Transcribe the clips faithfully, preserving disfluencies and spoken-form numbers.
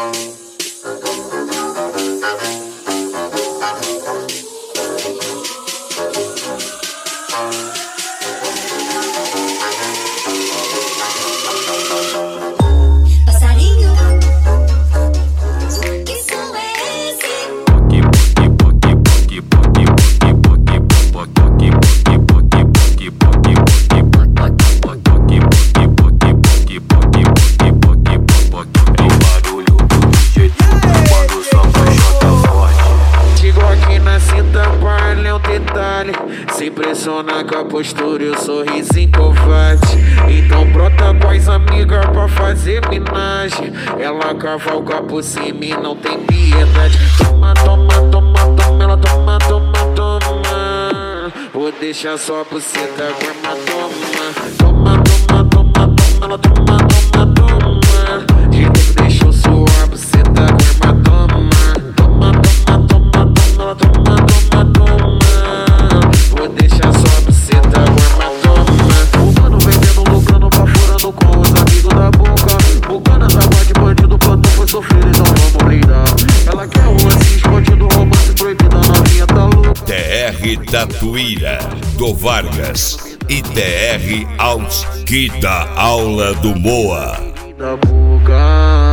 Se impressiona com a postura e o sorrisinho covarde. Então brota com as amigas pra fazer minagem. Ela cavalga por cima e não tem piedade. Toma, toma, toma, toma, ela toma, toma, toma. Vou deixar só por buceta grama, toma. Toma, toma, toma, toma, ela toma, toma, toma. De novo deixa eu suar, buceta grama, toma. Toma, toma, toma, toma, ela toma, toma, toma. Vou deixar só buceta grama, toma. O mano vendendo, lucrando, baforando com os amigos da boca. O cana tava de bandido quando foi sofrido, então vamos brindar. Ela quer um lance escondido, romance proibido, a novinha tá louca. T R Tatuíra, do Vargas e T R Out, que dá aula do Moa. Da boca.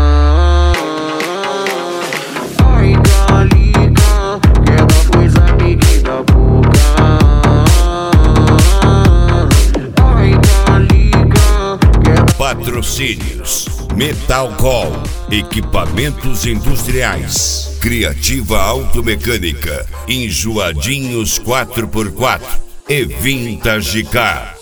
Ai, galica, quer dar coisa amiguinha da boca. Ai, galica, quer. Patrocínios: Metalcol, equipamentos industriais, Criativa Automecânica, Enjoadinhos quatro por quatro e Vintage Car.